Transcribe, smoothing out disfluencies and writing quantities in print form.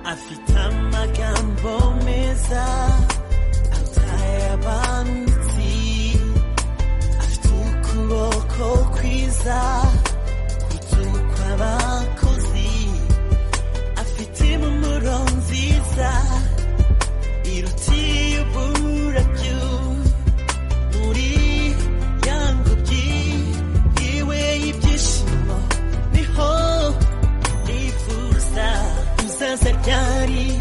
afite amagambo meza ataye abanditsi, afite ukuboko kwiza kutukwa abakozi, afite impumuro nziza irutiye uburabyo, muri ya ngobyi iwe y'ibyishimo niho nifuza kuzaza ryari